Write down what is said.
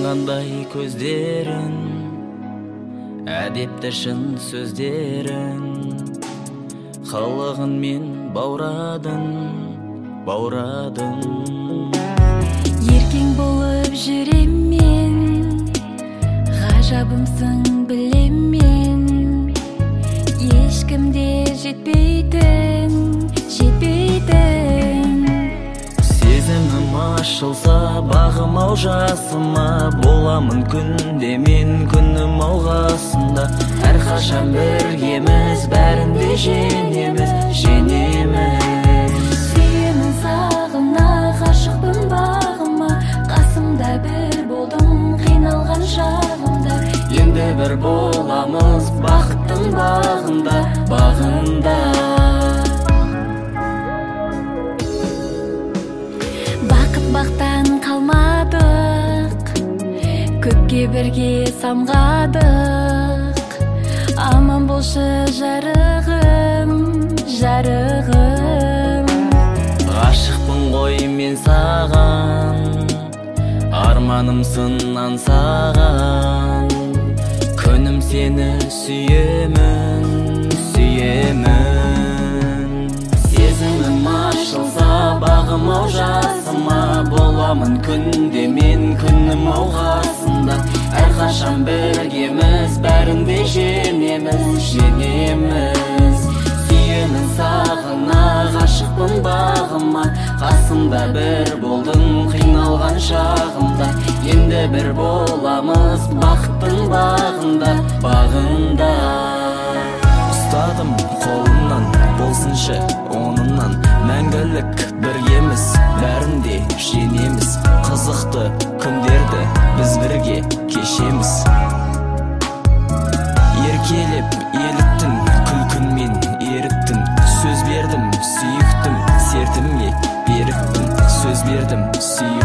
қандай көздерін, әдепті шын сөздерін, қылығын мен баурадың. Еркең болып жүрем мен, ғажабымсың білем мен, ешкімде жетпейтін. Сезімім ашылса бағым-ау жасыма, боламын күнде мен күнім алғасында. Әрқашан біргеміз, бәрінде жеңеміз. Сүйемін сағына, ғашықпын бағыма, қасымда бір болдың қиналған шағымда. Енді бір боламыз бақыттың бағында. Бақыт-бақтан қалмадық, көпке бірге самғадық. Аман болшы жарығым. Ғашықпын ғой мен саған, арманымсың аңсаған. Күнім сені сүйемін. Сезімім ашылса бағым-ау жасыма, боламын күнде мен күнім алғасында. Әрқашан біргеміз, бәрінде жеңеміз. Сүйемін сағына, ғашықпын бағыма, қасымда бір болдың қиналған шағымда. Енді бір боламыз бақыттың бағында. Ұстадым қолымнан, болсыншы онымнан, мәңгілік біргеміз, бәрінде жеңеміз. Қызықты күндерді біз бірге кешеміз. Еркелеп еліктің, күлкінмен еріктің. Сөз бердім, сүйіктім, сертімге беріктім. Сөз бердім, сүйіктім.